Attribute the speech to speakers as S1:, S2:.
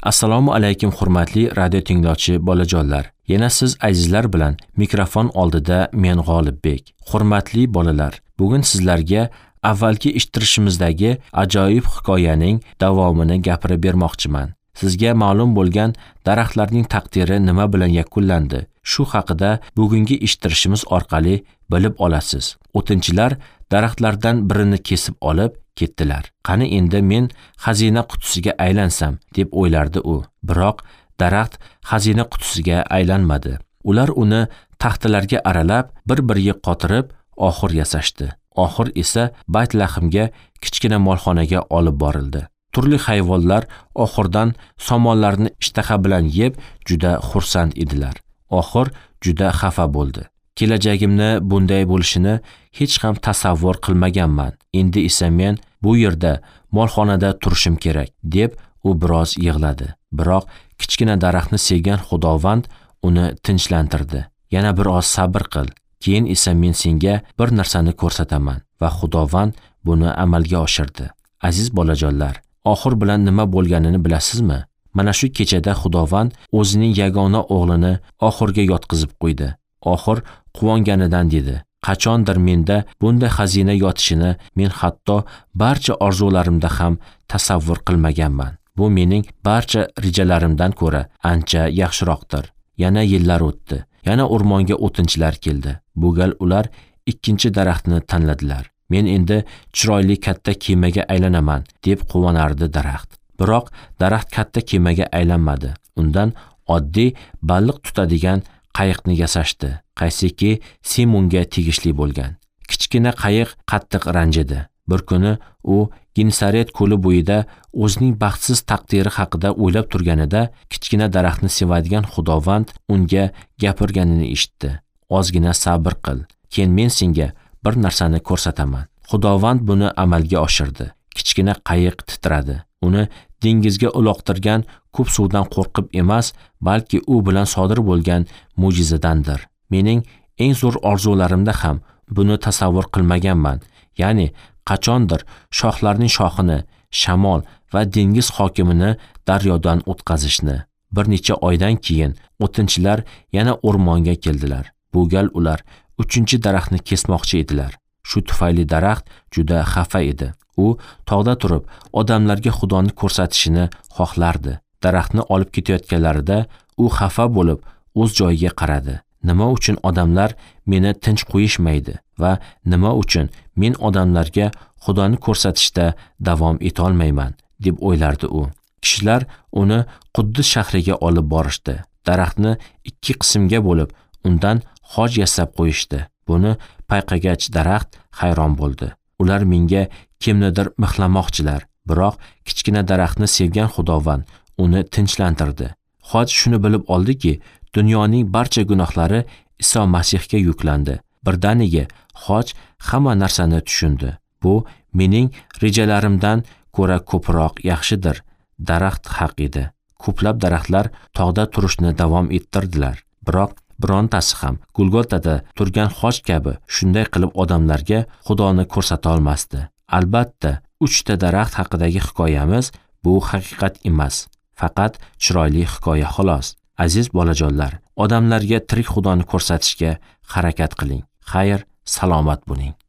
S1: Assalomu alaykum hurmatli radio tinglovchi bolajonlar. Yana siz azizlar bilan mikrofon oldida men G'olibbek. Hurmatli bolalar, bugun sizlarga avvalgi eshittirishimizdagi ajoyib hikoyaning davomini gapirib bermoqchiman. Sizga ma'lum bo'lgan daraxtlarning taqdiri nima bilan yakunlandi? Shu haqida bugungi eshittirishimiz orqali bilib olasiz. O'tinchilar daraxtlardan birini kesib olib ketdilar. Qani endi men xazina qutisiga aylansam deb o'ylardi u. Biroq daraxt xazina qutisiga aylanmadi. Ular uni taxtalarga aralab, bir-biriga qotirib oxur yasashdi. Oxir esa Bayt-Lahmga kichkina molxonaga olib borildi. Turli hayvonlar oxirdan somonlarni ishtaha bilan yeb juda xursand edilar. Oxir juda xafa bo'ldi. Kelajagimni bunday bo'lishini hech ham tasavvur qilmaganman. Endi esa men bu yerda molxonada turishim kerak deb u biroz yig'ladi. Biroq kichkina daraxtni sevgan Xudovand uni tinchlantirdi. Yana biroz sabr qil. Keyin esa men senga bir narsani ko'rsataman va Xudovand buni amalga oshirdi. Aziz bolajonlar, oxir bilan nima bo'lganini bilasizmi? Mana shu kechada Xudovand o'zining yagona o'g'lini oxirga yotqizib qo'ydi. Oxir quvonganidan dedi: "Qachondir menda bunday xazina yotishini men hatto barcha orzularimda ham tasavvur qilmaganman. Bu mening barcha rejalarimdan ko'ra ancha yaxshiroqdir." Yana yillar o'tdi. Yana o'rmonga o'tinchilar keldi. Bu gal ular ikkinchi daraxtni tanladilar. "Men endi chiroyli katta kemaga aylanaman" deb quvonardi daraxt. Biroq daraxt katta kemaga aylanmadi. Undan oddiy baliq tutadigan qayiqni yasashdi, qaysiki Simonga tegishli bo'lgan. Kichkina qayiq qattiq ranjidi. Bir kuni u Gensaret ko'li bo'yida o'zining baxtsiz taqdiri haqida o'ylab turganida kichkina daraxtni sevadigan Xudovand unga gapirganini eshitdi. "Ozgina sabr qil. Keyin men senga bir narsani ko'rsataman." Xudovand buni amalga oshirdi. Kichkina qayiq titradi. Uni dengizga uloqtirgan ko'p suvdan qo'rqib emas, balki u bilan sodir bo'lgan mo'jizadandir. Mening eng zo'r orzularimda ham buni tasavvur qilmaganman. Ya'ni qachondir shohlarning shohini, shamol va dengiz hokimini daryodan o'tkazishni. Bir necha oydan keyin o'tinchilar yana o'rmonga keldilar. Bu gal ular 3-chi daraxtni kesmoqchi edilar. Shu tufayli daraxt juda xafa edi. U tog'da turib odamlarga Xudoni ko'rsatishini xohlardi. Daraxtni olib ketayotganlarida u xafa bo'lib o'z joyiga qaradi. Nima uchun odamlar meni tinch qo'yishmaydi va nima uchun men odamlarga Xudoni ko'rsatishda davom eta olmayman deb o'ylardi u. Kishilar uni Quddus shahriga olib borishdi. Daraxtni 2 qismga bo'lib, undan xoj yasab qo'yishdi. Buni payqagach daraxt hayron bo'ldi. Ular menga kimnidir mixlamoqchilar. Biroq kichkina daraxtni sevgan Xudovand uni tinchlantirdi. Xoj shuni bilib oldiki, dunyoning barcha gunohlari Iso Masihga yuklandi. Birdaniga Xoj hamma narsani tushundi. Bu mening rejalarimdan ko'ra ko'proq yaxshidir. Daraxt haq edi. Ko'plab daraxtlar tog'da turishni davom ettirdilar. Biroq birontasi ham Golgotada turgan Xoj kabi shunday qilib odamlarga Xudoni ko'rsata olmasdi. Albatta, 3ta daraxt haqidagi hikoyamiz bu haqiqat emas, faqat chiroyli hikoya xolos. Aziz bolajonlar, odamlarga tirik Xudoni ko'rsatishga harakat qiling. Xayr, salomat bo'ling.